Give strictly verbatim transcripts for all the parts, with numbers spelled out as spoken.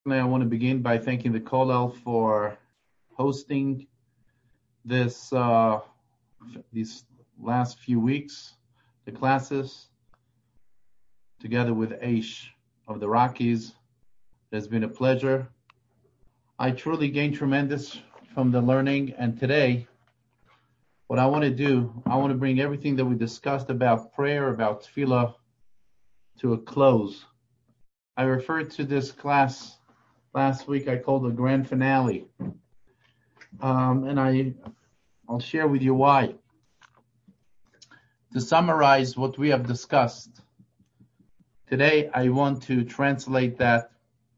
I want to begin by thanking the Kollel for hosting this uh, these last few weeks, the classes, together with Aish of the Rockies. It has been a pleasure. I truly gained tremendous from the learning, and today, what I want to do, I want to bring everything that we discussed about prayer, about tefillah, to a close. I referred to this class last week, I called the grand finale. Um, and I, I'll share with you why. To summarize what we have discussed, today I want to translate that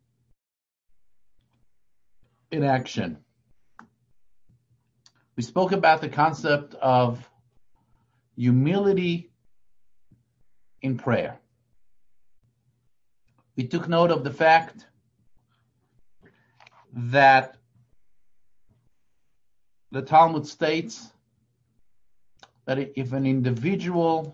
in action. We spoke about the concept of humility in prayer. We took note of the fact that the Talmud states that if an individual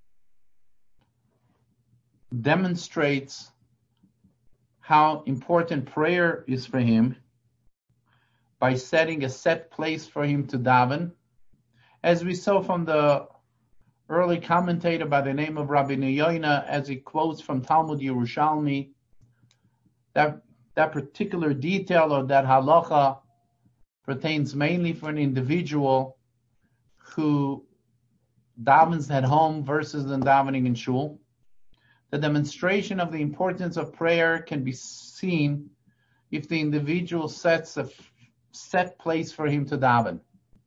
demonstrates how important prayer is for him by setting a set place for him to daven, as we saw from the early commentator by the name of Rabbi Yoina, as he quotes from Talmud Yerushalmi, that that particular detail or that halacha pertains mainly for an individual who davens at home versus than davening in shul. The demonstration of the importance of prayer can be seen if the individual sets a set place for him to daven.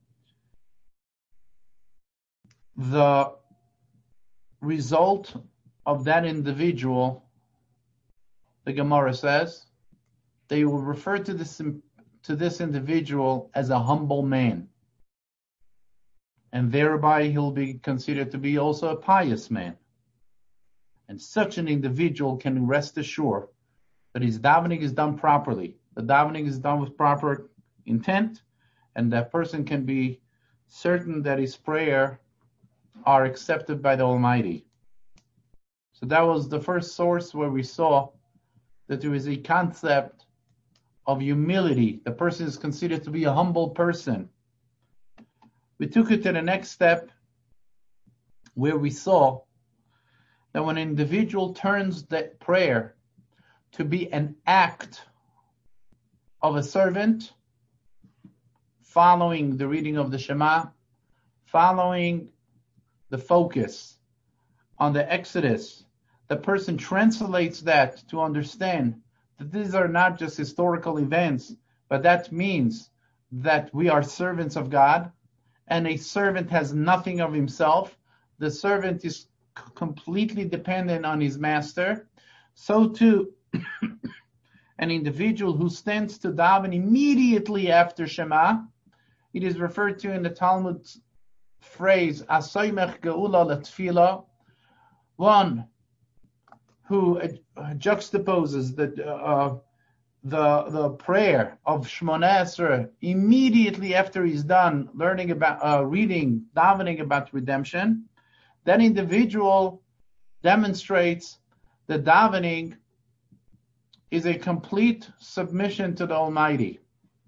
The result of that individual, the Gemara says, they will refer to this to this individual as a humble man, and thereby he'll be considered to be also a pious man. And such an individual can rest assured that his davening is done properly. The davening is done with proper intent, and that person can be certain that his prayer are accepted by the Almighty. So that was the first source where we saw that there is a concept of humility. The person is considered to be a humble person. We took it to the next step where we saw that when an individual turns that prayer to be an act of a servant, following the reading of the Shema, following the focus on the Exodus, the person translates that to understand that these are not just historical events, but that means that we are servants of God, and a servant has nothing of himself. The servant is c- completely dependent on his master. So too, an individual who stands to daven immediately after Shema, it is referred to in the Talmud phrase, Asoymech Geula Latfila, one who uh, juxtaposes the, uh, the the prayer of Shmoneh Esrei immediately after he's done learning about, uh, reading, davening about redemption. That individual demonstrates that davening is a complete submission to the Almighty.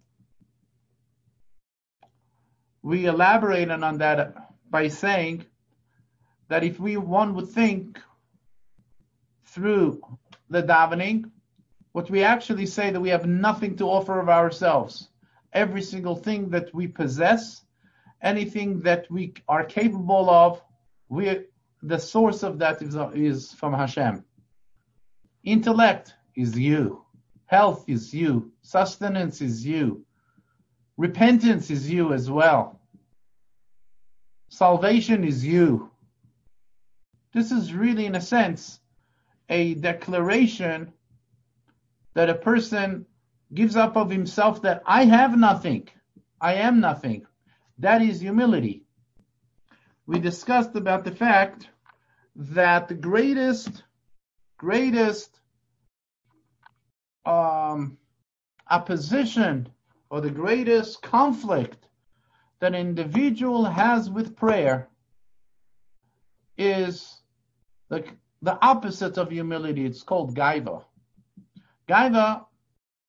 We elaborated on that by saying that if we one would think through the davening, what we actually say that we have nothing to offer of ourselves. Every single thing that we possess, anything that we are capable of, we the source of that is, is from Hashem. Intellect is you. Health is you. Sustenance is you. Repentance is you as well. Salvation is you. This is really, in a sense, a declaration that a person gives up of himself, that I have nothing. I am nothing. That is humility. We discussed about the fact that the greatest, greatest um, opposition or the greatest conflict that an individual has with prayer is the, the opposite of humility. It's called gaiva. Gaiva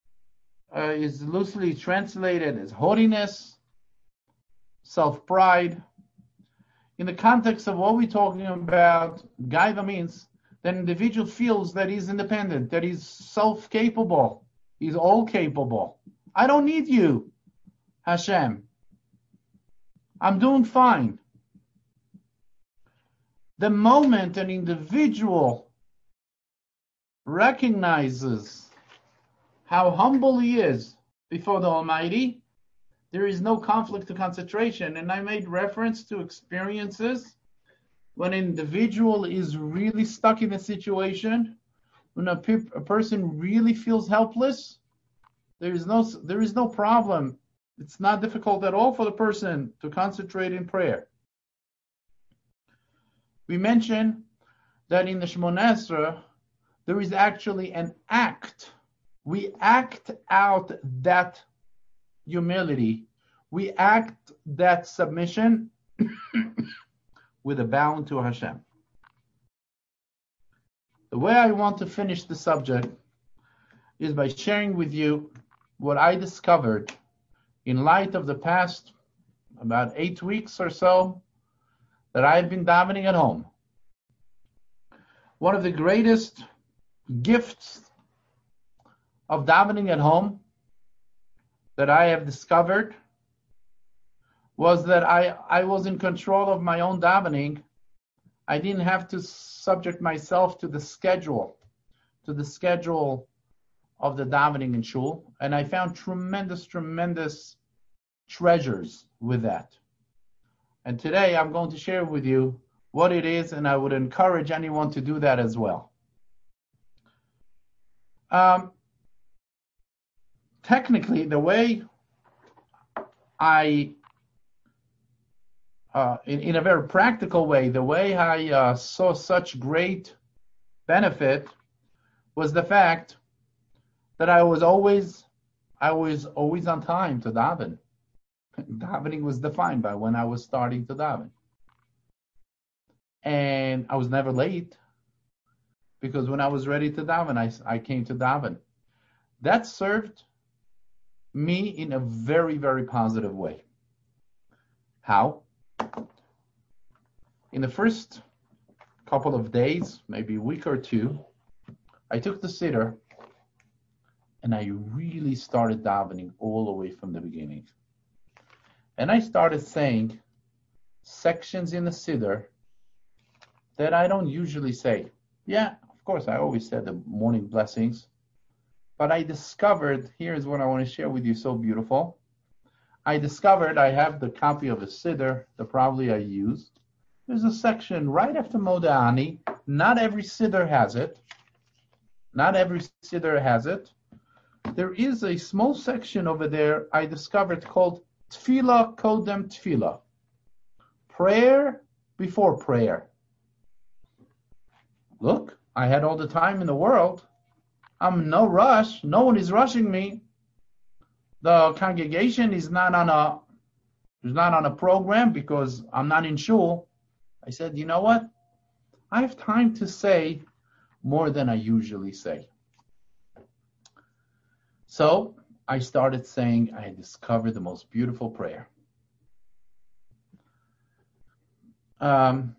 uh, is loosely translated as haughtiness, self-pride. In the context of what we're talking about, Gaiva means that an individual feels that he's independent, that he's self-capable, he's all-capable. I don't need you, Hashem. I'm doing fine. The moment an individual recognizes how humble he is before the Almighty, there is no conflict to concentration. And I made reference to experiences when an individual is really stuck in a situation, when a, pe- a person really feels helpless, there is no there is no problem. It's not difficult at all for the person to concentrate in prayer. We mentioned that in the Shemona Esrei, there is actually an act. We act out that humility. We act that submission with a bow to Hashem. The way I want to finish the subject is by sharing with you what I discovered in light of the past about eight weeks or so that I've been davening at home. One of the greatest gifts of davening at home that I have discovered was that I, I was in control of my own davening. I didn't have to subject myself to the schedule, to the schedule of the davening in shul, and I found tremendous, tremendous treasures with that. And today I'm going to share with you what it is, and I would encourage anyone to do that as well. Um, technically, the way I, uh, in, in a very practical way, the way I uh, saw such great benefit was the fact that I was always, I was always on time to daven. Davening was defined by when I was starting to daven. And I was never late, because when I was ready to daven, I, I came to daven. That served me in a very, very positive way. How? In the first couple of days, maybe a week or two, I took the siddur and I really started davening all the way from the beginning. And I started saying sections in the siddur that I don't usually say. Yeah, of course, I always said the morning blessings, but I discovered, here's what I want to share with you, so beautiful. I discovered I have the copy of a siddur that probably I used. There's a section right after Modeh Ani. Not every siddur has it. Not every siddur has it. There is a small section over there I discovered called Tefillah Kodem Tefillah. Prayer before prayer. Look, I had all the time in the world. I'm in no rush. No one is rushing me. The congregation is not on a is not on a program because I'm not in shul. I said, you know what? I have time to say more than I usually say. So I started saying I discovered the most beautiful prayer. Um,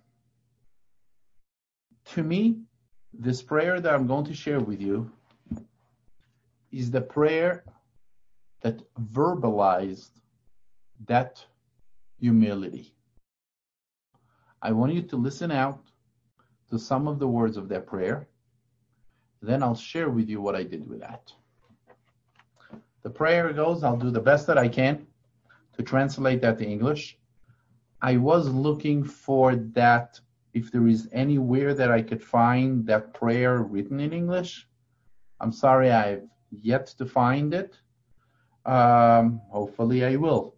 to me, this prayer that I'm going to share with you is the prayer that verbalized that humility. I want you to listen out to some of the words of that prayer. Then I'll share with you what I did with that. The prayer goes, I'll do the best that I can to translate that to English. I was looking for that, if there is anywhere that I could find that prayer written in English. I'm sorry, I've yet to find it. Um, hopefully I will.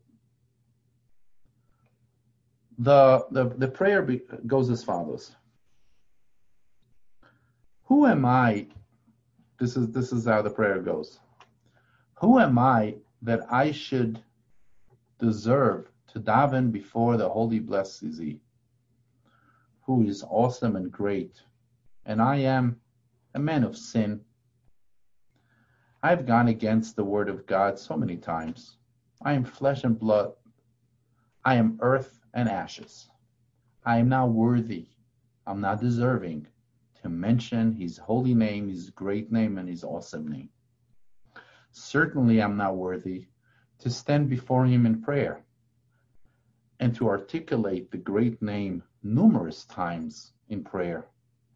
The, the, the prayer be, goes as follows. Who am I? This is, this is how the prayer goes. Who am I that I should deserve to daven before the Holy Blessed Zizi, who is awesome and great, and I am a man of sin. I've gone against the word of God so many times. I am flesh and blood. I am earth and ashes. I am not worthy. I'm not deserving to mention his holy name, his great name, and his awesome name. Certainly, I'm not worthy to stand before him in prayer and to articulate the great name numerous times in prayer.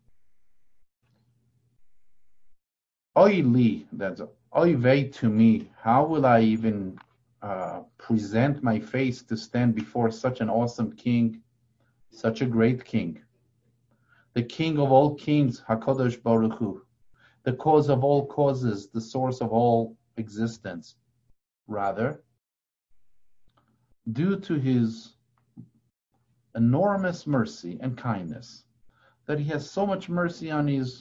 Oy li, that's oy vey to me. How will I even uh, present my face to stand before such an awesome king, such a great king? The king of all kings, HaKadosh Baruch Hu, the cause of all causes, the source of all existence. Rather, due to his enormous mercy and kindness, that he has so much mercy on his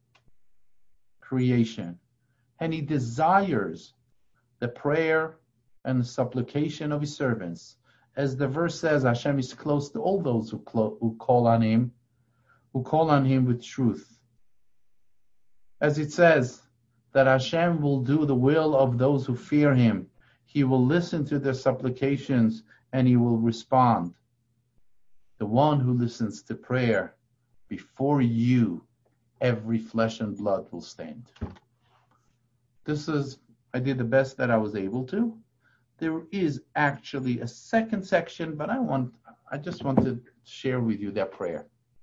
creation, and he desires the prayer and the supplication of his servants. As the verse says, Hashem is close to all those who, clo- who call on him, who call on him with truth. As it says, that Hashem will do the will of those who fear him. He will listen to their supplications and he will respond. The one who listens to prayer, before you, every flesh and blood will stand. This is, I did the best that I was able to. There is actually a second section, but I want, I just want to share with you that prayer.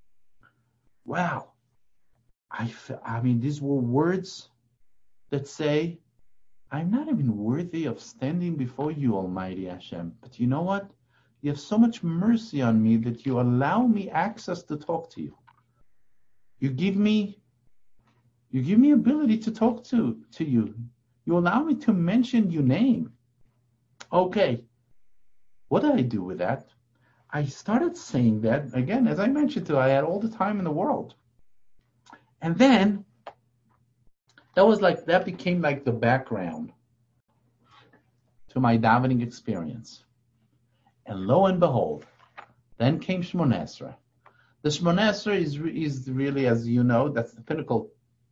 Wow. I, I mean, these were words that say, I'm not even worthy of standing before you, Almighty Hashem. But you know what? You have so much mercy on me that you allow me access to talk to you. You give me, you give me ability to talk to, to you. You allow me to mention your name. Okay. What did I do with that? I started saying that, again, as I mentioned to you, I had all the time in the world. And then, that was like, that became like the background to my davening experience. And lo and behold, then came Shmoneh Esrei. The Shmoneh Esrei is, is really, as you know, that's the pinnacle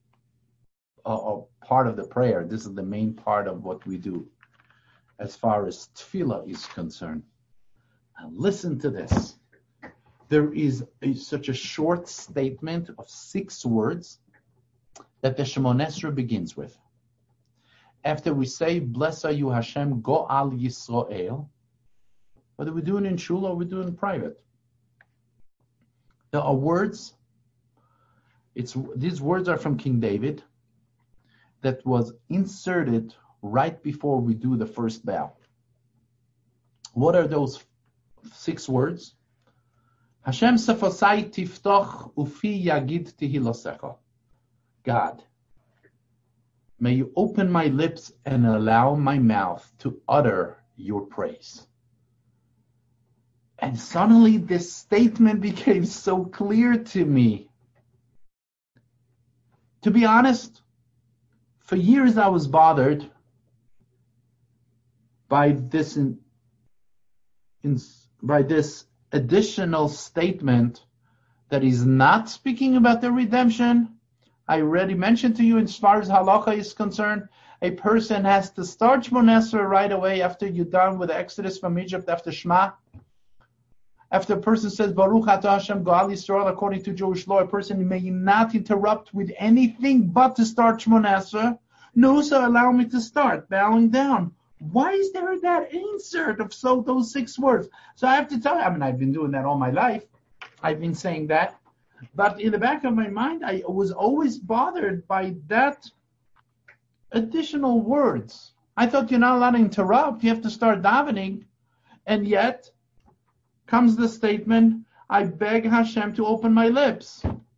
uh, part of the prayer. This is the main part of what we do as far as tefillah is concerned. Now listen to this. There is a, such a short statement of six words that the Shmoneh Esrei begins with. After we say, Bless are you Hashem, Go al Yisrael, whether we do it in shul or we do it in private, there are words, it's these words are from King David, that was inserted right before we do the first bow. What are those six words? Hashem sefosai tiftoch ufi yagid tihilosecha. God, may you open my lips and allow my mouth to utter your praise. And suddenly this statement became so clear to me. To be honest, for years I was bothered by this in, in, by this additional statement that he's not speaking about the redemption. I already mentioned to you, as far as halacha is concerned, a person has to start Shmoneh Esrei right away after you're done with the Exodus from Egypt, after Shema. After a person says, Baruch atah Hashem Go'al Yisrael, according to Jewish law, a person may not interrupt with anything but to start Shmoneh Esrei. No, so allow me to start bowing down. Why is there that insert of so those six words? So I have to tell you, I mean, I've been doing that all my life. I've been saying that. But in the back of my mind, I was always bothered by that additional words. I thought you're not allowed to interrupt. You have to start davening. And yet comes the statement, I beg Hashem to open my lips.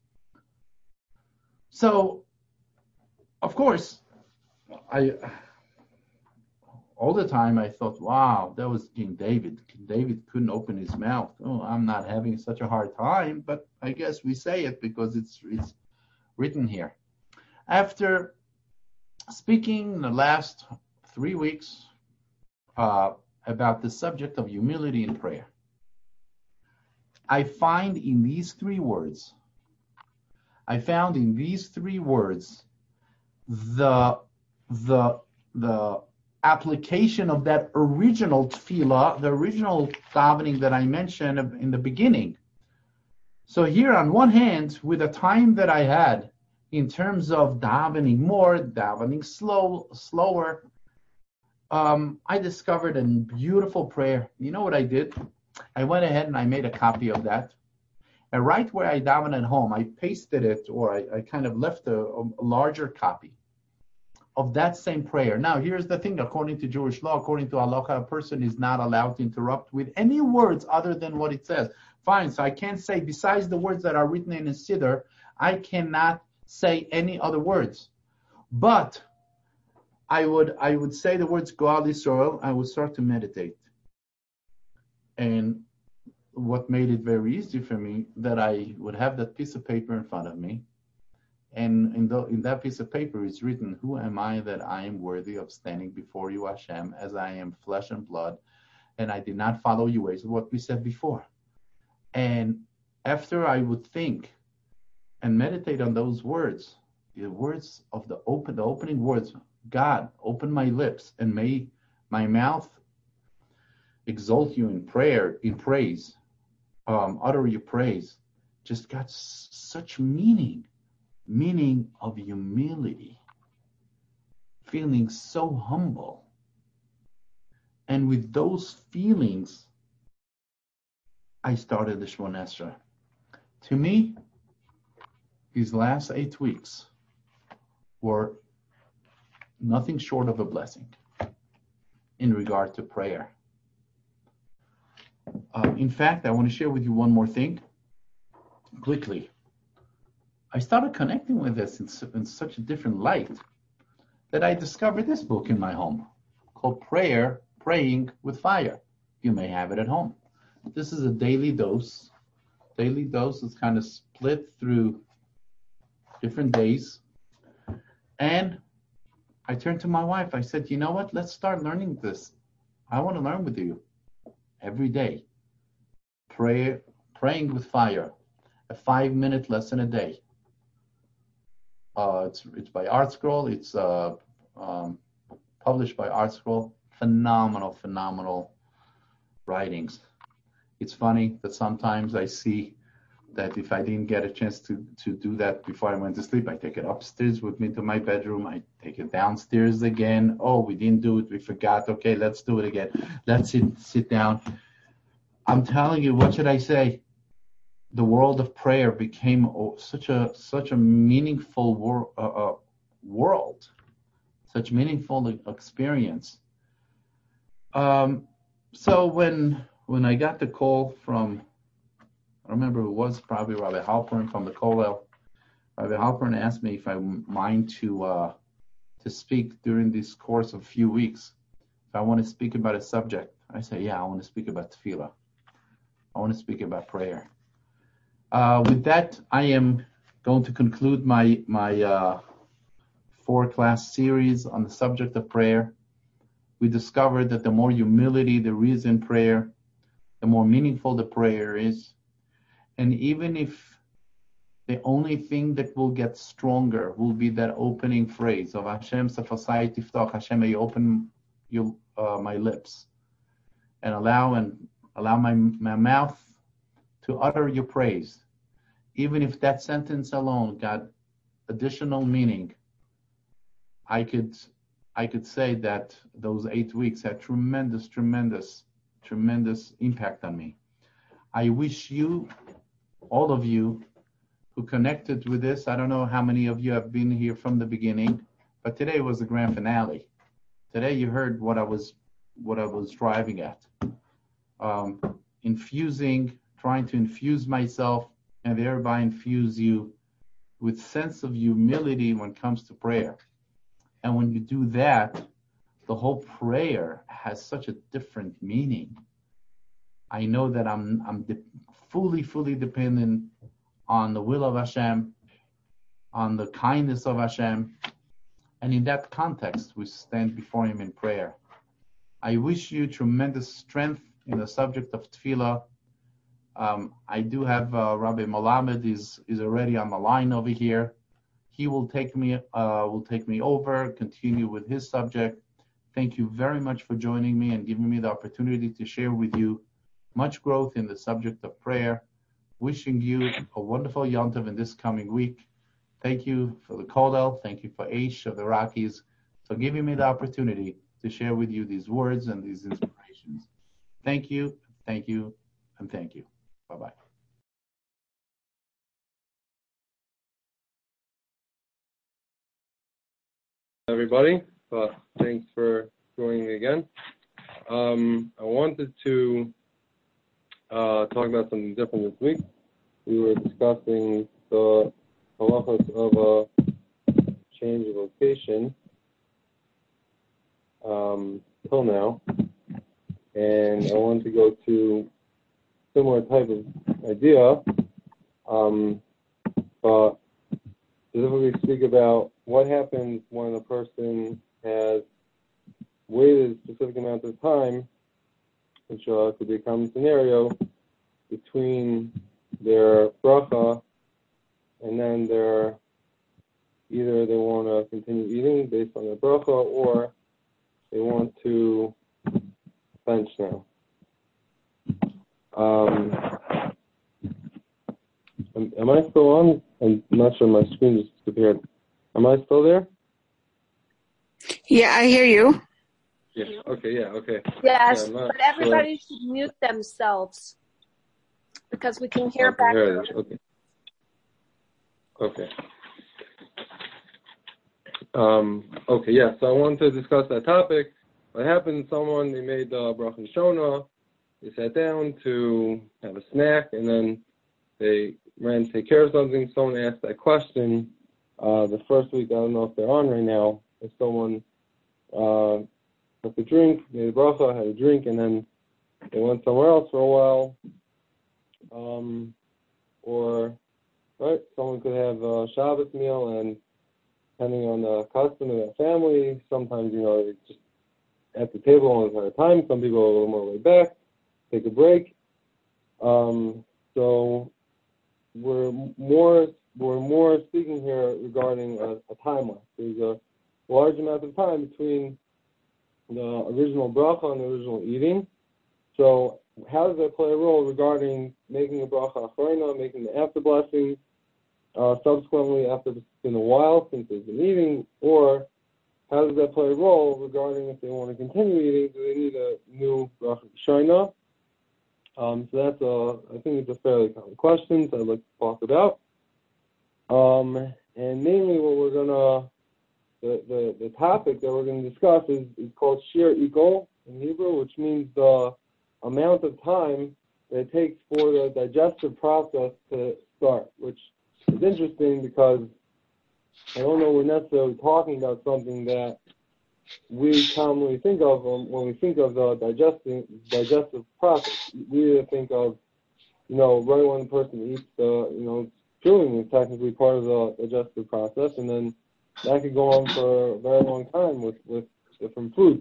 So, of course, I all the time I thought, wow, that was King David. King David couldn't open his mouth. Oh, I'm not having such a hard time, but I guess we say it because it's it's written here. After speaking the last three weeks uh, about the subject of humility in prayer, I find in these three words, I found in these three words the the the application of that original tefillah, the original davening that I mentioned in the beginning. So here, on one hand, with the time that I had in terms of davening more, davening slow, slower, um, I discovered a beautiful prayer. You know what I did? I went ahead and I made a copy of that. And right where I daven at home, I pasted it, or I, I kind of left a, a larger copy of that same prayer. Now, here's the thing. According to Jewish law, according to halacha, a person is not allowed to interrupt with any words other than what it says. Fine, so I can't say, besides the words that are written in a siddur, I cannot say any other words. But I would I would say the words Goal Yisrael. I would start to meditate. And what made it very easy for me, that I would have that piece of paper in front of me, and in, the, in that piece of paper is written, who am I that I am worthy of standing before you, Hashem, as I am flesh and blood, and I did not follow your ways, what we said before. And after I would think and meditate on those words, the words of the open, the opening words, God, open my lips, and may my mouth exalt you in prayer, in praise, um, utter your praise, just got s- such meaning. Meaning of humility, feeling so humble. And with those feelings, I started the Shemona Esrei. To me, these last eight weeks were nothing short of a blessing in regard to prayer. Uh, in fact, I want to share with you one more thing quickly. I started connecting with this in, in such a different light that I discovered this book in my home called Prayer, Praying with Fire. You may have it at home. This is a daily dose. Daily dose is kind of split through different days. And I turned to my wife. I said, you know what? Let's start learning this. I want to learn with you every day. Prayer, Praying with Fire, a five-minute lesson a day. Uh, it's it's by ArtScroll. It's uh, um, published by ArtScroll. Phenomenal, phenomenal writings. It's funny that sometimes I see that if I didn't get a chance to, to do that before I went to sleep, I take it upstairs with me to my bedroom. I take it downstairs again. Oh, we didn't do it. We forgot. Okay, let's do it again. Let's sit sit down. I'm telling you, what should I say? The world of prayer became such a such a meaningful wor- uh, uh, world, such meaningful experience. Um, so when when I got the call from, I remember it was probably Rabbi Halpern from the Kollel. Rabbi Halpern asked me if I mind to uh, to speak during this course of a few weeks. If I want to speak about a subject, I say, yeah, I want to speak about tefillah. I want to speak about prayer. Uh, with that, I am going to conclude my my uh, four-class series on the subject of prayer. We discovered that the more humility there is in prayer, the more meaningful the prayer is. And even if the only thing that will get stronger will be that opening phrase of Hashem Safasai Tiftach, Hashem, may you open you, uh, my lips and allow and allow my, my mouth to utter your praise. Even if that sentence alone got additional meaning, I could I could say that those eight weeks had tremendous, tremendous, tremendous impact on me. I wish you, all of you who connected with this, I don't know how many of you have been here from the beginning, but today was the grand finale. Today you heard what I was what I was driving at. Um, infusing, trying to infuse myself and thereby infuse you with sense of humility when it comes to prayer. And when you do that, the whole prayer has such a different meaning. I know that I'm I'm de- fully, fully dependent on the will of Hashem, on the kindness of Hashem, and in that context, we stand before Him in prayer. I wish you tremendous strength in the subject of tefillah. Um, I do have uh, Rabbi Malamed is is already on the line over here. he will take me uh, will take me over, continue with his subject. Thank you very much for joining me and giving me the opportunity to share with you much growth in the subject of prayer. Wishing you a wonderful Yom Tov in this coming week. Thank you for the Kollel. Thank you for Aish of the Rockies for giving me the opportunity to share with you these words and these inspirations. Thank you, thank you, and thank you. Bye-bye. Everybody, uh, thanks for joining me again. Um, I wanted to uh, talk about something different this week. We were discussing the halachos of a change of location um, till now, and I wanted to go to a similar type of idea, um, but specifically speak about what happens when a person has waited a specific amount of time, which uh, could be a common scenario, between their bracha and then their, either they want to continue eating based on their bracha or they want to bench now. Um, am, am I still on? I'm not sure, my screen just disappeared. Am I still there? Yeah, I hear you. Yeah, okay, yeah, okay. Yes, yeah, but everybody sure. should mute themselves because we can hear okay, back. Here it is. Okay. Okay. Um, okay, yeah, so I wanted to discuss that topic. What happened, someone, they made the uh, bracha shona, they sat down to have a snack, and then they ran to take care of something. Someone asked that question uh, the first week, I don't know if they're on right now, if someone uh, took a drink, made a bracha, had a drink, and then they went somewhere else for a while. Um, or, right, someone could have a Shabbos meal, and depending on the custom of that family, sometimes, you know, it's just at the table all the entire time. Some people are a little more laid back, take a break. Um, so we're more we're more speaking here regarding a, a timeline. There's a large amount of time between the original bracha and the original eating. So how does that play a role regarding making a bracha acharona, making the after blessing, uh, subsequently after it's been a while since they've been eating, or how does that play a role regarding if they want to continue eating? Do they need a new bracha acharona? Um, so that's a, I think it's a fairly common question, so I'd like to talk about. Um, and mainly what we're gonna, the, the, the topic that we're going to discuss is, is called shir ikol in Hebrew, which means the amount of time that it takes for the digestive process to start, which is interesting because I don't know we're necessarily talking about something that we commonly think of um, when we think of the digesting, digestive process. We either think of, you know, right when a person eats, the, you know, chewing is technically part of the digestive process, and then that could go on for a very long time with, with different foods.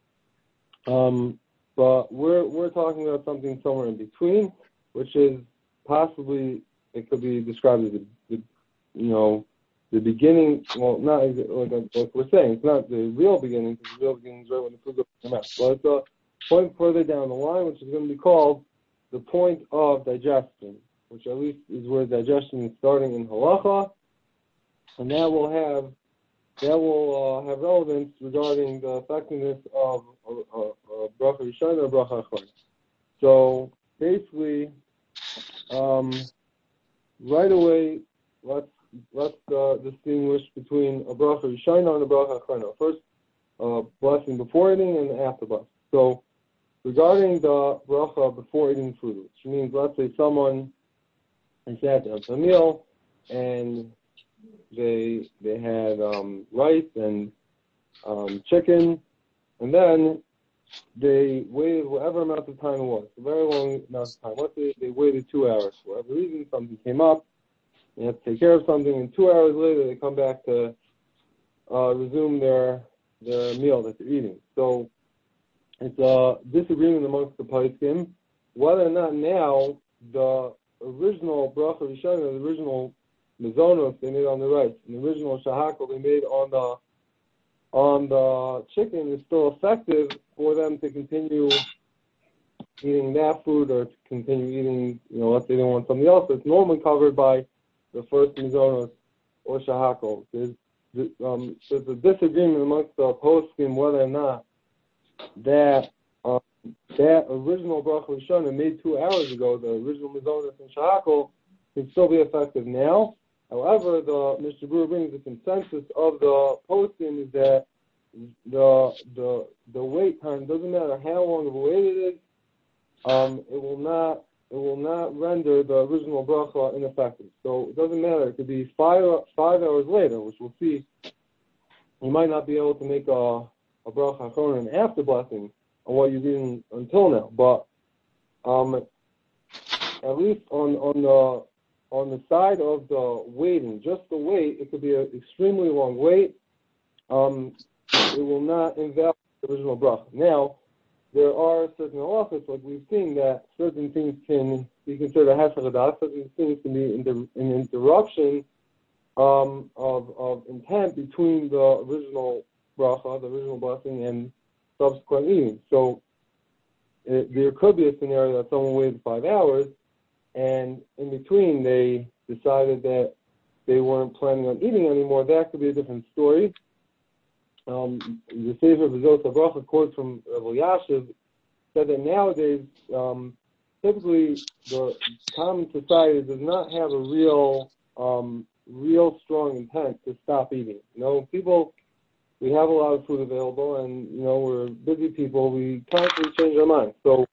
Um, but we're we're talking about something somewhere in between, which is possibly, it could be described as the, the you know, the beginning, well, not like, like we're saying, it's not the real beginning, because the real beginning is right when the food goes in the mouth. But it's a point further down the line, which is going to be called the point of digestion, which at least is where digestion is starting in halacha, and that will have that will uh, have relevance regarding the effectiveness of a bracha rishona or bracha acharona. So basically, um, right away, let's let's uh, distinguish between a bracha rishona and a bracha acharona. First, uh, blessing before eating and after blessing. So regarding the bracha before eating food, which means, let's say someone is sat down to a meal and they they had um, rice and um, chicken, and then they waited whatever amount of time it was, a very long amount of time. Let's say they waited two hours for whatever reason, something came up, they have to take care of something, and two hours later they come back to uh, resume their their meal that they're eating. So it's a disagreement amongst the poskim whether or not now the original bracha rishona, the original mizonos they made on the rice, and the original shahakal they made on the on the chicken is still effective for them to continue eating that food or to continue eating, you know, let's say they want something else that's normally covered by the first mizonos or shahakal. There's, um, there's a disagreement amongst the poskim whether or not that um, that original bracha rishona made two hours ago, the original mizonos and shahakal, can still be effective now. However, the Mister Brewer brings the consensus of the poskim is that the the the wait time doesn't matter how long of a wait it is. Um, it will not it will not render the original bracha ineffective. So it doesn't matter. It could be five five hours later, which we'll see. You might not be able to make a a bracha achron and after blessing on what you've eaten until now, but um, at least on on the on the side of the waiting, just the wait, it could be an extremely long wait. Um, it will not invalidate the original bracha. Now, there are certain halachos, like we've seen, that certain things can be considered a hesed hadas, certain things can be inter- an interruption um, of, of intent between the original bracha, the original blessing, and subsequent eating. So it, there could be a scenario that someone waited five hours, and in between they decided that they weren't planning on eating anymore. That could be a different story. Um, the Sefer Bezos HaBracha quotes from Rabbi Yashiv said that nowadays, um, typically the common society does not have a real, um, real strong intent to stop eating. You know, people, we have a lot of food available, and you know we're busy people. We constantly change our minds. So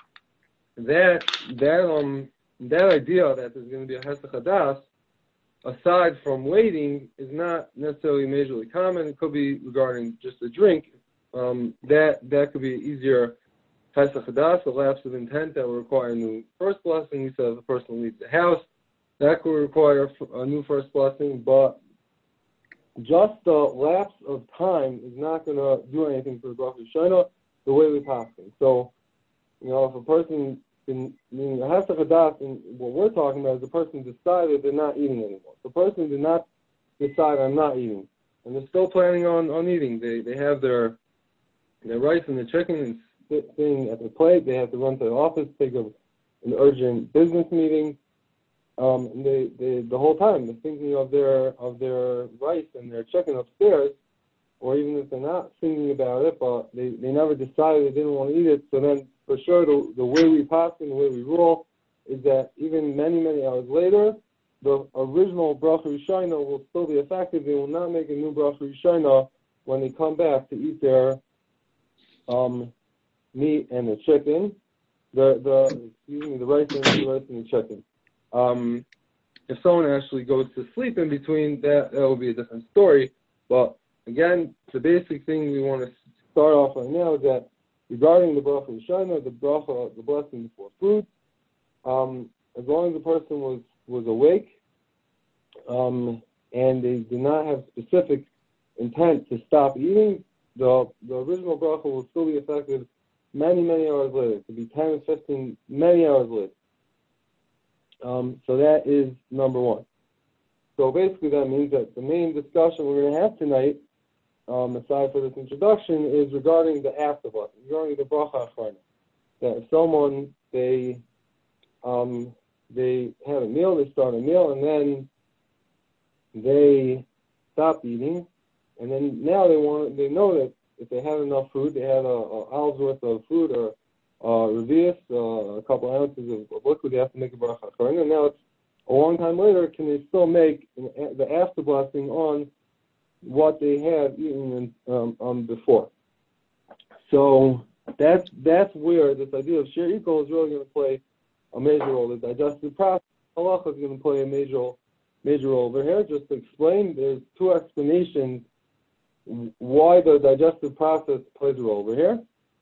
that that um that idea that there's going to be a hesed hadas, aside from waiting, is not necessarily majorly common. It could be regarding just a drink. Um, that that could be easier hesed hadas, a lapse of intent that will require a new first blessing. He says the person leaves the house. That could require a new first blessing, but just the lapse of time is not going to do anything for the bracha shona the way we pass it. So, you know, if a person In, meaning a hesed hadas, and what we're talking about is the person decided they're not eating anymore. The person did not decide I'm not eating, and they're still planning on, on eating. They they have their their rice and their chicken and sitting at their plate. They have to run to the office, take a, an urgent business meeting. Um, and they, they the whole time they're thinking of their of their rice and their chicken upstairs, or even if they're not thinking about it, but they, they never decided they didn't want to eat it. So then, for sure, the, the way we pass and the way we rule is that even many, many hours later, the original bracha rishona will still be effective. They will not make a new bracha rishona when they come back to eat their um, meat and the chicken, the the excuse me, the rice and the rice and the chicken. Um, if someone actually goes to sleep in between, that that will be a different story. But again, the basic thing we want to start off right now is that regarding the bracha rishona, the bracha, the blessing before food, um, as long as the person was, was awake um, and they did not have specific intent to stop eating, the the original bracha will still be effective many, many hours later. It could be ten or fifteen, many hours later. Um, so that is number one. So basically that means that the main discussion we're going to have tonight, Um, aside for this introduction, is regarding the after blessing, regarding the bracha achrona. That if someone they um, they have a meal, they start a meal, and then they stop eating, and then now they want they know that if they had enough food, they had a, a hour's worth of food or uh, revius, uh, a couple ounces of, of liquid, they have to make a bracha achrona. And now it's a long time later. Can they still make the after blessing on what they had eaten um, um, before? So that's that's where this idea of share equal is really going to play a major role. The digestive process, halacha, is going to play a major major role over here. Just to explain, there's two explanations why the digestive process plays a role over here.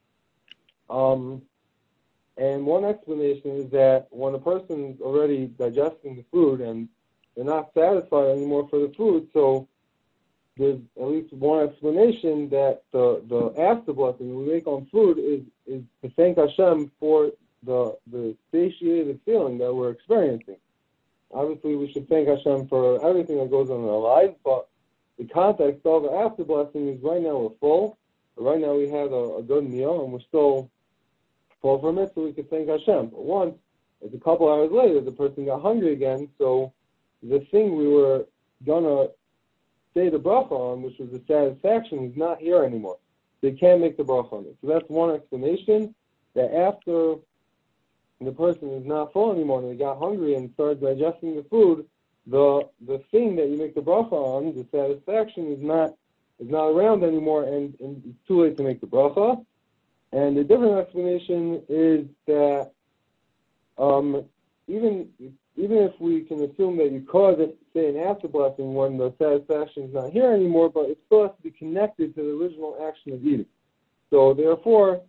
Um, and one explanation is that when a person's already digesting the food and they're not satisfied anymore for the food, so there's at least one explanation that the, the after blessing we make on food is, is to thank Hashem for the the satiated feeling that we're experiencing. obviously we should thank Hashem for everything that goes on in our lives, but the context of the after blessing is right now we're full. Right now we had a, a good meal and we're still full from it, so we could thank Hashem. But once, it's a couple hours later, the person got hungry again, so the thing we were gonna say the bracha on, which was the satisfaction, is not here anymore. They can't make the bracha on it. So that's one explanation, that after the person is not full anymore and they got hungry and started digesting the food, the the thing that you make the bracha on, the satisfaction, is not is not around anymore, and, and it's too late to make the bracha. And a different explanation is that um, even even if we can assume that you could say an after blessing when the satisfaction is not here anymore, but it still has to be connected to the original action of eating. So therefore,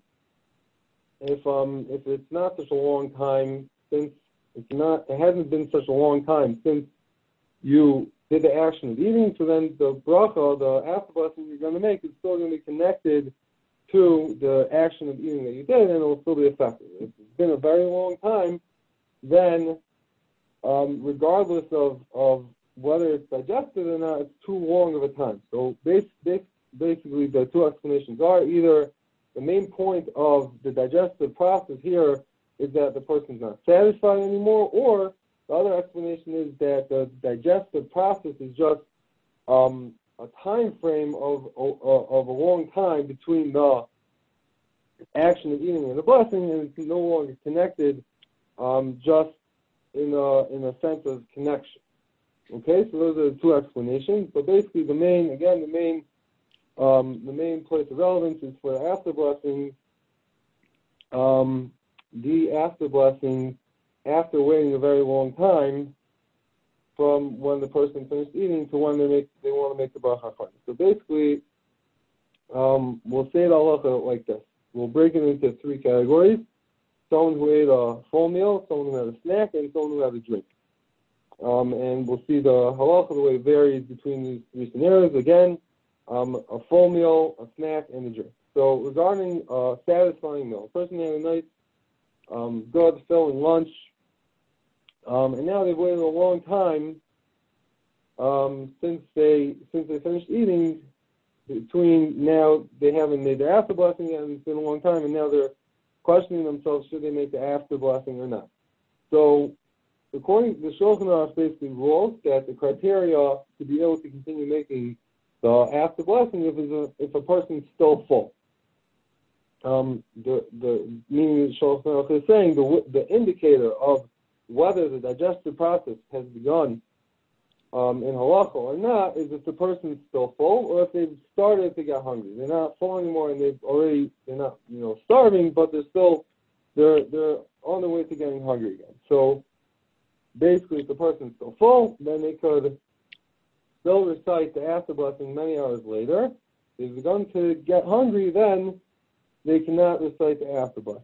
if um if it's not such a long time since it's not it hasn't been such a long time since you did the action of eating, so then the bracha, the after blessing you're going to make, is still going to be connected to the action of eating that you did, and it will still be effective. If it's been a very long time, then um, regardless of, of whether it's digested or not, it's too long of a time. So base, base, basically the two explanations are either the main point of the digestive process here is that the person's not satisfied anymore, or the other explanation is that the digestive process is just um, a time frame of, of of a long time between the action of eating and the blessing, and it's no longer connected, um, just in a in a sense of connection. Okay, so those are the two explanations. But basically, the main again the main um, the main place of relevance is for the after blessing. Um, the after blessing. After waiting a very long time from when the person finished eating to when they make they want to make the bracha chayim. So basically, um, we'll say the halacha like this. We'll break it into three categories: someone who ate a full meal, someone who had a snack, and someone who had a drink. Um, and we'll see the halacha, the way it varies between these three scenarios. Again, um, a full meal, a snack, and a drink. So regarding a satisfying meal, a person had a nice, um, good, filling lunch. Um, and now they've waited a long time um, since they since they finished eating. Between now, they haven't made the after blessing yet, and it's been a long time, and now they're questioning themselves, should they make the after blessing or not. So, according to the Shulchan Aruch, basically rules that the criteria to be able to continue making the after blessing if a, if a person's still full. Um, the the meaning the Shulchan Aruch is saying the the indicator of whether the digestive process has begun um, in halacha or not is if the person's still full or if they've started to get hungry. They're not full anymore and they've already they're not you know starving, but they're still they're they're on their way to getting hungry again. So basically, if the person's still full, then they could still recite the after blessing many hours later. If they've begun to get hungry, then they cannot recite the after blessing.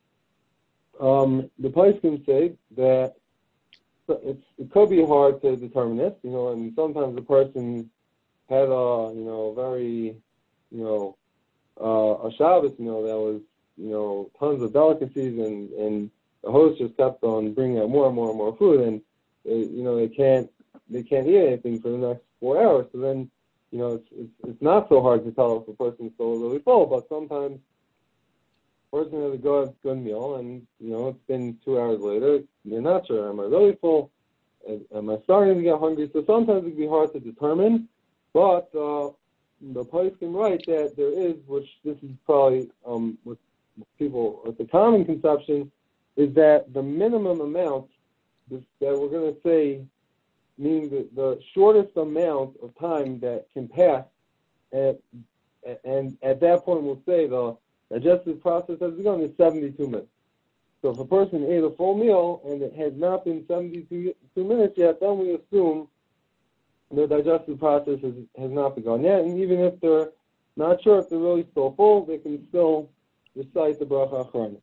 Um, the poskim say that it's, it could be hard to determine this, you know, and sometimes the person had a, you know, very, you know, uh, a Shabbos, you know, that was, you know, tons of delicacies, and, and the host just kept on bringing out more and more and more food, and, they, you know, they can't, they can't eat anything for the next four hours, so then, you know, it's, it's, it's not so hard to tell if a person's still really full, but sometimes person has a good, good meal, and, you know, it's been two hours later, you're not sure, am I really full? Am I starting to get hungry? So sometimes it can be hard to determine, but uh, the poskim write that there is, which this is probably um, what people, with the common conception, is that the minimum amount that we're going to say, meaning the, the shortest amount of time that can pass, at, and at that point we'll say the digestive process has begun is seventy-two minutes. So if a person ate a full meal and it has not been seventy-two minutes yet, then we assume the digestive process has, has not begun yet. And even if they're not sure if they're really still full, they can still recite the bracha acharona.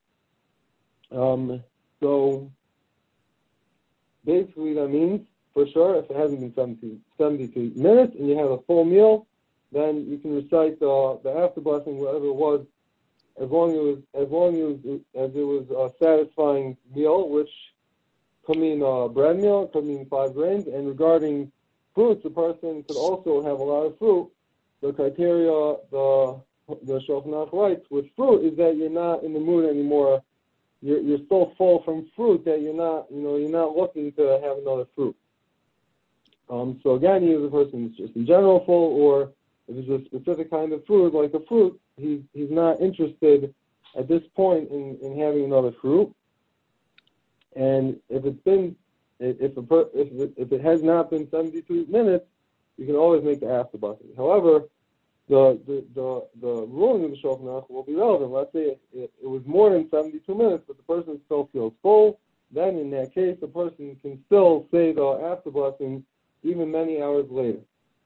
Um, so basically that means, for sure, if it hasn't been seventy-two minutes and you have a full meal, then you can recite the, the after blessing, whatever it was, as long as it was as long as it was, as it was a satisfying meal, which could mean uh, bread meal, it could mean five grains. And regarding fruits, the person could also have a lot of fruit. The criteria the the Shulchan Aruch writes with fruit is that you're not in the mood anymore. You're you're so full from fruit that you're not you know you're not looking to have another fruit. Um, so again, either the person is just in general full, or if it's a specific kind of food, like a fruit, he's he's not interested at this point in, in having another fruit. And if it's been, if a per, if it, if it has not been seventy-two minutes, you can always make the after blessing. However, the the the, the ruling of the Shulchan Aruch will be relevant. Let's say it, it was more than seventy-two minutes, but the person still feels full. Then, in that case, the person can still say the after blessing even many hours later.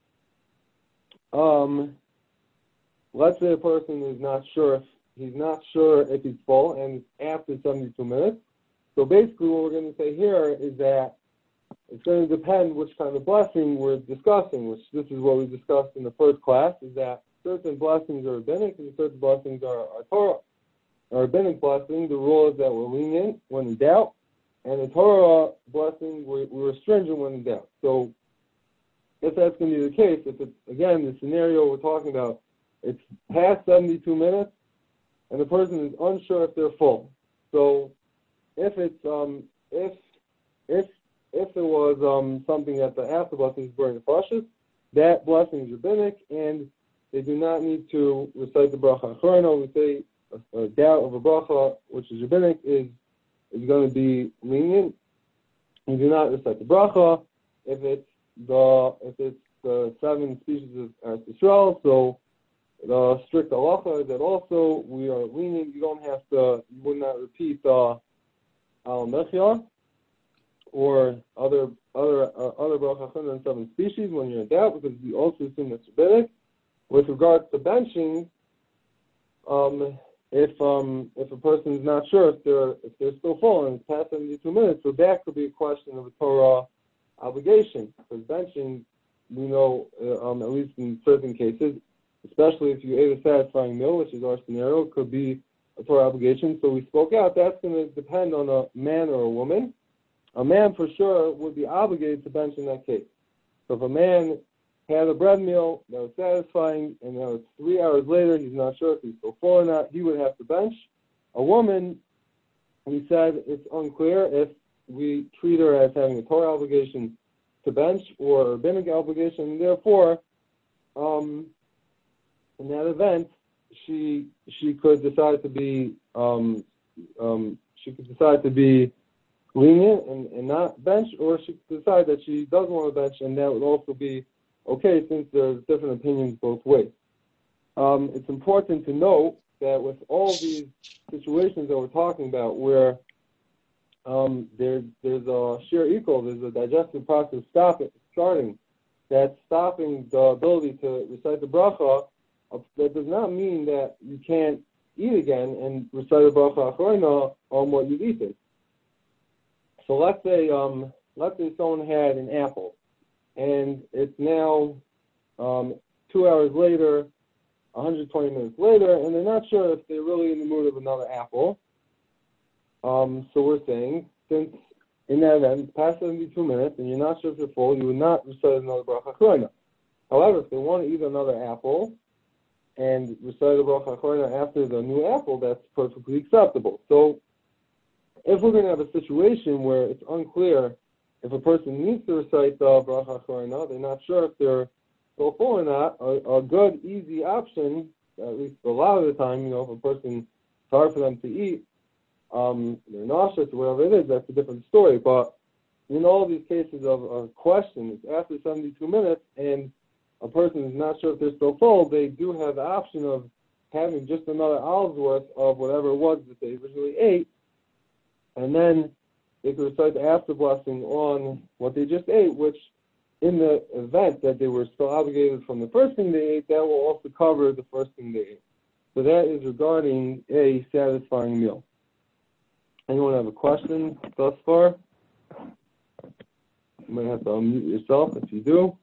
Um, let's say a person is not sure if he's not sure if he's full, and it's after seventy-two minutes. So basically, what we're going to say here is that it's going to depend which kind of blessing we're discussing. Which this is what we discussed in the first class: is that certain blessings are rabbinic and certain blessings are, are Torah. A rabbinic blessing, the rule is that we're lenient when in doubt, and the Torah blessing, we're, we're stringent when in doubt. So if that's going to be the case, if it's, again, the scenario we're talking about, it's past seventy-two minutes, and the person is unsure if they're full. So if it's, um, if, if, if it was um, something that the after blessing is burning the that blessing is rabbinic, and they do not need to recite the bracha achrona. We say a, a doubt of a bracha, which is rabbinic, is is going to be lenient. You do not recite the bracha if it's the if it's the seven species of Eretz Yisrael. So the strict halacha is that also we are lenient. You don't have to. You would not repeat the al mechia or other other uh, other bracha achrona in seven species when you're in doubt, because we also assume that's rabbinic. With regards to benching, um, if um, if a person is not sure if they're if they're still full and it's past seventy-two minutes, so that could be a question of a Torah obligation. Because benching, we know, uh, um, at least in certain cases, especially if you ate a satisfying meal, which is our scenario, could be a Torah obligation. So we spoke out that's going to depend on a man or a woman. A man for sure would be obligated to bench in that case. So if a man had a bread meal that was satisfying, and now it's three hours later, he's not sure if he's still full or not, he would have to bench. A woman, we said it's unclear if we treat her as having a Torah obligation to bench or a rabbinic obligation, and therefore, um, in that event, she she could decide to be um, um, she could decide to be lenient and, and not bench, or she could decide that she doesn't want to bench, and that would also be okay, since there's different opinions both ways. Um, it's important to note that with all these situations that we're talking about, where um, there, there's a sheer equal, there's a digestive process stop it, starting, that's stopping the ability to recite the bracha, uh, that does not mean that you can't eat again and recite the bracha achrona on what you've eaten. So let's say, um, let's say someone had an apple, and it's now um, two hours later, one hundred twenty minutes later, and they're not sure if they're really in the mood of another apple. Um, so we're saying, since in that event, it's past seventy-two minutes, and you're not sure if you're full, you would not recite another bracha achrona. However, if they want to eat another apple and recite the bracha achrona after the new apple, that's perfectly acceptable. So if we're going to have a situation where it's unclear if a person needs to recite the bracha achrona, they're not sure if they're still full or not, a, a good, easy option, at least a lot of the time, you know, if a person, it's hard for them to eat, um, they're nauseous or whatever it is, that's a different story. But in all these cases of a question, it's after seventy-two minutes, and a person is not sure if they're still full, they do have the option of having just another hour's worth of whatever it was that they originally ate, and then they could recite the after blessing on what they just ate, which in the event that they were still obligated from the first thing they ate, that will also cover the first thing they ate. So that is regarding a satisfying meal. Anyone have a question thus far? You might have to unmute yourself if you do.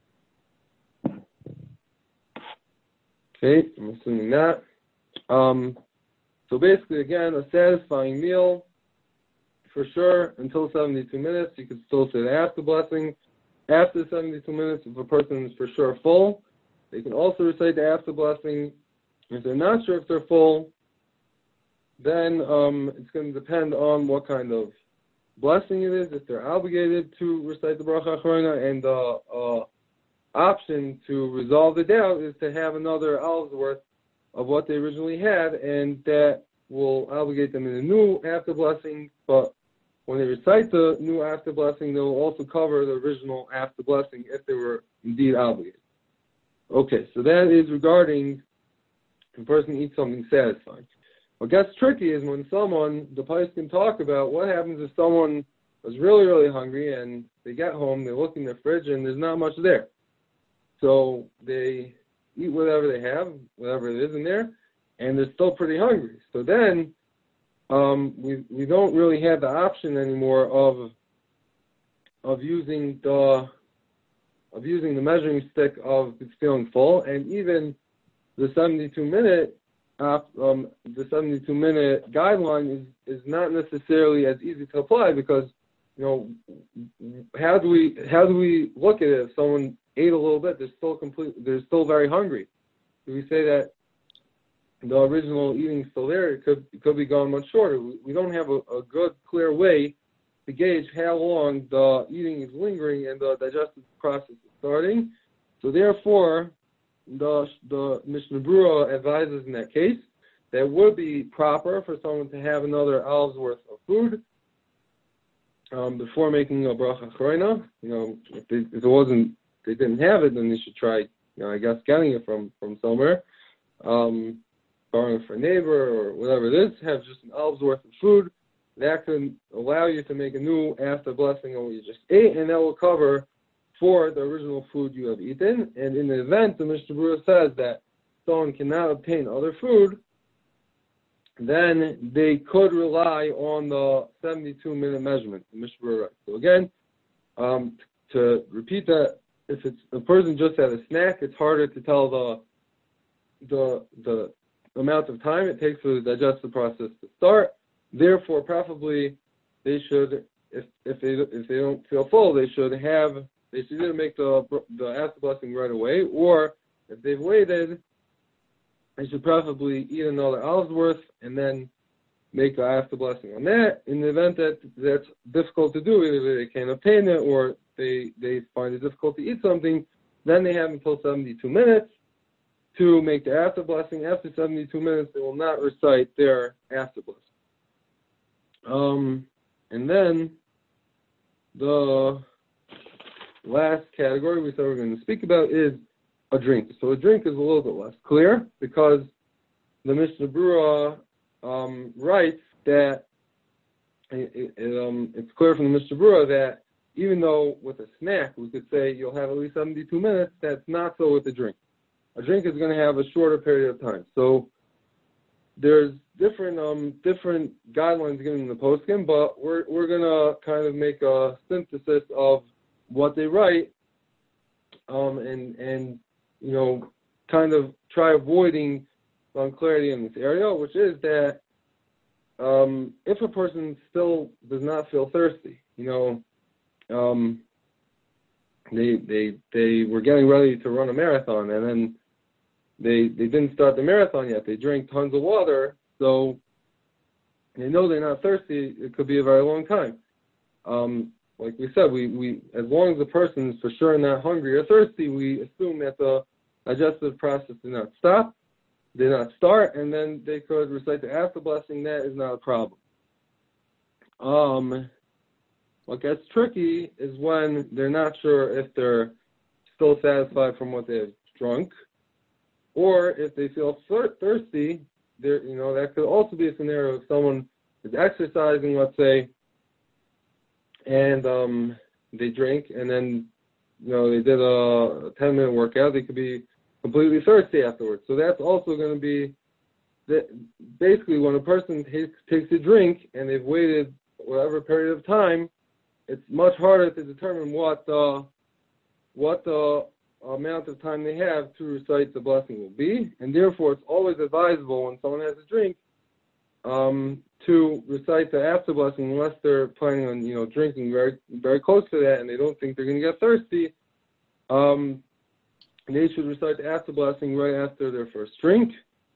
Okay, I'm assuming not. Um, so basically, again, a satisfying meal for sure until seventy-two minutes. You could still say the after blessing. After seventy-two minutes, if a person is for sure full, they can also recite the after blessing. If they're not sure if they're full, then um, it's going to depend on what kind of blessing it is, if they're obligated to recite the bracha achrona, and the uh, option to resolve the doubt is to have another al's worth of what they originally had, and that will obligate them in a new after blessing, but when they recite the new after blessing, they will also cover the original after blessing if they were indeed obligated. Okay, so that is regarding if a person eats something satisfying. What gets tricky is when someone, the place can talk about what happens if someone was really, really hungry and they get home, they look in their fridge and there's not much there. So they eat whatever they have, whatever it is in there, and they're still pretty hungry. So then um, we we don't really have the option anymore of of using the of using the measuring stick of it's feeling full, and even the seventy-two minute uh, um, the seventy-two minute guideline is is not necessarily as easy to apply, because you know how do we how do we look at it if someone ate a little bit, they're still complete, they're still very hungry? Do we say that the original eating is still there? It could it could be gone much shorter. We, we don't have a, a good, clear way to gauge how long the eating is lingering and the digestive process is starting. So therefore, the the Mishnah Berurah advises in that case that it would be proper for someone to have another al's worth of food um, before making a bracha achrona. You know, if, they, if it wasn't, they didn't have it, then they should try, you know, I guess, getting it from from somewhere. Um, borrowing it for a neighbor or whatever it is, have just an al's worth of food. That can allow you to make a new after blessing on what you just ate, and that will cover for the original food you have eaten. And in the event the Mishnah Berurah says that someone cannot obtain other food, then they could rely on the seventy-two minute measurement, the Mishnah Berurah. So again, um, to repeat that, if it's a person just had a snack, it's harder to tell the the the amount of time it takes for the digestive process to start. Therefore, preferably, they should, if if they if they don't feel full, they should have they should either make the the after blessing right away, or if they've waited, they should preferably eat another al's worth and then make the after blessing on that. In the event that that's difficult to do, either they can't obtain it or they they find it difficult to eat something, then they have until seventy-two minutes to make the after blessing. After seventy-two minutes, they will not recite their after blessing. Um, and then the last category we said we're going to speak about is a drink. So a drink is a little bit less clear, because the Mishnah Berurah um, writes that it, it, um, it's clear from the Mishnah Berurah that even though with a snack we could say you'll have at least seventy-two minutes, that's not so with a drink. A drink is going to have a shorter period of time. So there's different um, different guidelines given in the poskim, but we're we're going to kind of make a synthesis of what they write, um, and and you know kind of try avoiding unclarity in this area, which is that um, if a person still does not feel thirsty, you know, um, they they they were getting ready to run a marathon, and then they they didn't start the marathon yet. They drank tons of water, so they know they're not thirsty. It could be a very long time. Um, like we said, we, we as long as the person is for sure not hungry or thirsty, we assume that the digestive process did not stop, did not start, and then they could recite the after blessing. That is not a problem. Um, what gets tricky is when they're not sure if they're still satisfied from what they've drunk, or if they feel thir- thirsty. There, you know, that could also be a scenario if someone is exercising, let's say, and um, they drink, and then, you know, they did a ten minute workout. They could be completely thirsty afterwards. So that's also going to be that basically when a person takes takes a drink and they've waited whatever period of time, it's much harder to determine what the what the amount of time they have to recite the blessing will be, and therefore it's always advisable when someone has a drink um, to recite the after blessing unless they're planning on, you know, drinking very, very close to that and they don't think they're going to get thirsty. Um, they should recite the after blessing right after their first drink.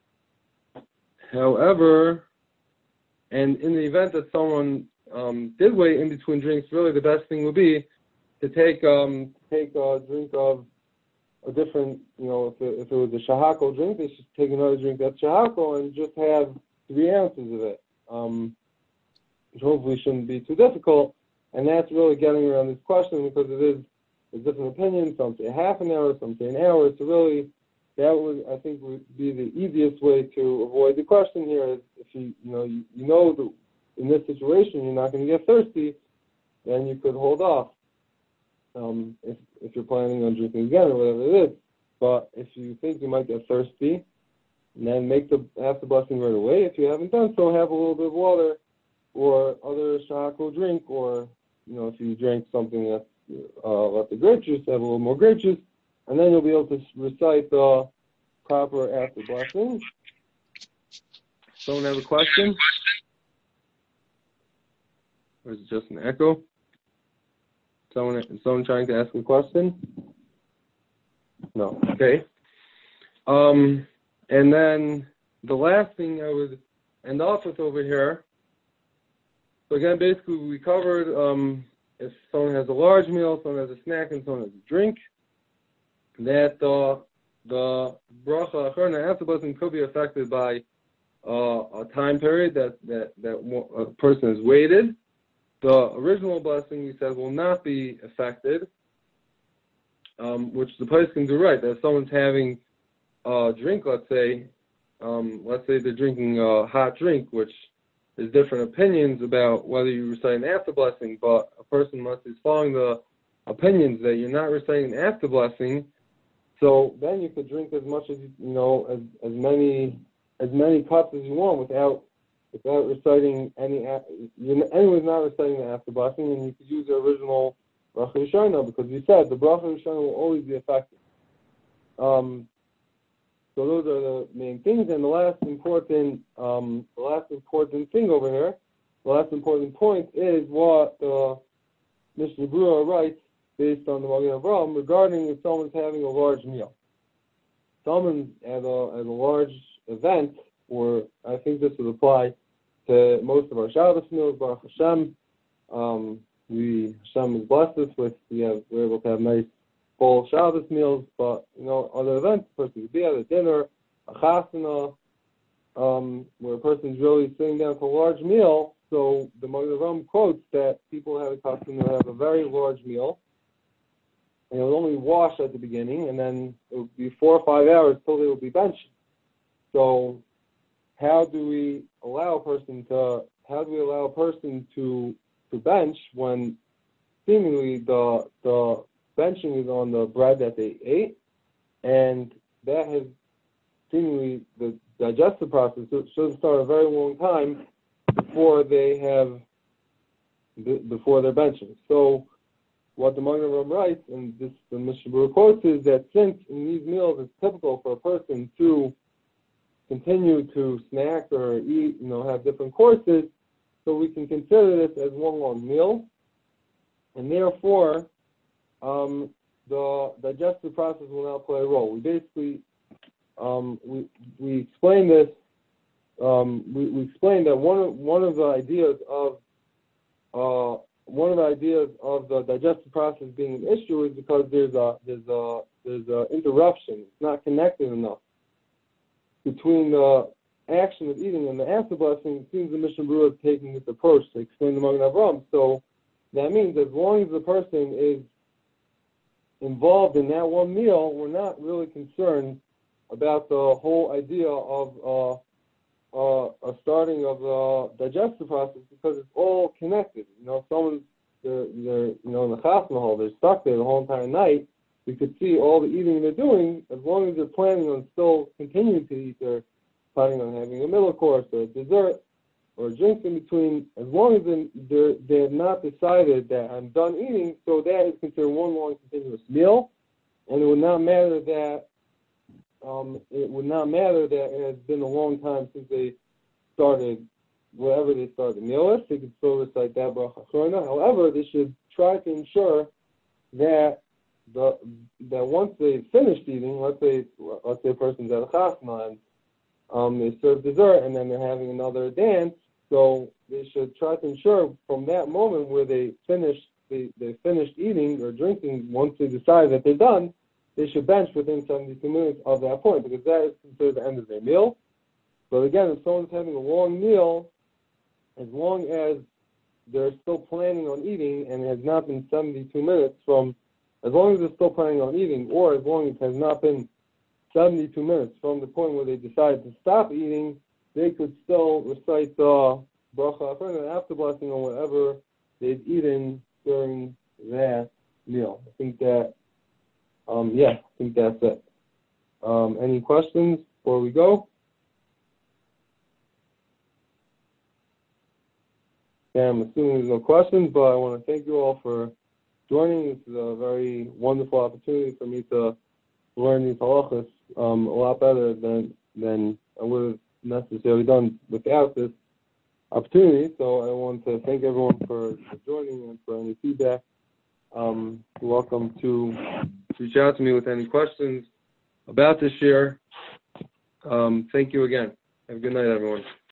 However, and in the event that someone um, did wait in between drinks, really the best thing would be to take um, take a drink of a different, you know, if it, if it was a shahako drink, they should take another drink that's shahako and just have three ounces of it, um, which hopefully shouldn't be too difficult. And that's really getting around this question because it is there's different opinions. Some say half an hour, some say an hour. So really, that would, I think, would be the easiest way to avoid the question here. Is if you, you know, you, you know that in this situation you're not going to get thirsty, then you could hold off. Um, if if you're planning on drinking again or whatever it is. But if you think you might get thirsty, then make the have the blessing right away. If you haven't done so, have a little bit of water or other shahako drink, or you know, if you drink something that's uh, like the grape juice, have a little more grape juice, and then you'll be able to recite the proper after blessing. Someone have a question? Or is it just an echo? Someone, someone trying to ask a question? No. Okay. Um, and then the last thing I would end off with over here. So again, basically we covered um, if someone has a large meal, someone has a snack, and someone has a drink, that uh, the bracha acharna after blessing could be affected by uh, a time period that that that a person has waited. The original blessing, we said, will not be affected, um, which the place can do right. That if someone's having a drink, let's say, um, let's say they're drinking a hot drink, which there's different opinions about whether you recite an after blessing, but a person must is following the opinions that you're not reciting an after blessing. So then you could drink as much as you know, as as many as many cups as you want without. Without reciting any, anyone's not reciting the after blessing, and you could use the original bracha rishona because you said the bracha rishona will always be effective. Um, so those are the main things, and the last important, um, the last important thing over here, the last important point is what the Mishnah Berurah writes based on the Magen Avraham regarding if someone's having a large meal. Someone at a at a large event. Or I think this would apply to most of our Shabbos meals. Baruch Hashem, um, we Hashem has blessed us with we have we're able to have nice full Shabbos meals. But you know, other events, a person could be at a dinner, a chasana, um, where a person's really sitting down for a large meal. So the Magen Avraham quotes that people have a custom to have a very large meal, and it will only wash at the beginning, and then it will be four or five hours till they will be benched. So how do we allow a person to how do we allow a person to to bench when seemingly the the benching is on the bread that they ate, and that has seemingly the digestive process should start a very long time before they have before they're benching. So what the Magen Avraham writes, and this the Mishnah Berurah quotes, is that since in these meals it's typical for a person to continue to snack or eat, you know, have different courses, so we can consider this as one long meal, and therefore um, the digestive process will not play a role. We basically um, we we explain this. Um, we, we explained that one of one of the ideas of uh, one of the ideas of the digestive process being an issue is because there's a there's a there's a interruption. It's not connected enough between the action of eating and the after blessing. It seems the Mishnah Berurah is taking this approach to explain the Magen Avraham. So that means as long as the person is involved in that one meal, we're not really concerned about the whole idea of uh, uh, a starting of the digestive process because it's all connected. You know, if someone's they're, they're you know in the chasna hall, they're stuck there the whole entire night. We could see all the eating they're doing, as long as they're planning on still continuing to eat, they're planning on having a middle course or a dessert or a drink in between, as long as they're, they have not decided that I'm done eating, so that is considered one long continuous meal, and it would not matter that um, it would not matter that it has been a long time since they started wherever they start the meal with, they can still recite that bracha achrona. However, they should try to ensure that the that once they finish eating, let's say let's say a person's at a chasna and um, they serve dessert and then they're having another dance, so they should try to ensure from that moment where they finish they, they finished eating or drinking, once they decide that they're done, they should bench within seventy-two minutes of that point, because that is considered the end of their meal. But again, if someone's having a long meal, as long as they're still planning on eating and it has not been seventy-two minutes from, as long as they're still planning on eating, or as long as it has not been seventy-two minutes from the point where they decide to stop eating, they could still recite the bracha achrona after blessing on whatever they've eaten during that meal. I think that, um, yeah, I think that's it. Um, any questions before we go? Yeah, I'm assuming there's no questions, but I want to thank you all for joining. This is a very wonderful opportunity for me to learn these halachas um, a lot better than than I would have necessarily done without this opportunity. So I want to thank everyone for, for joining and for any feedback. Um, you're welcome to reach out to me with any questions about this year. Um, thank you again. Have a good night, everyone.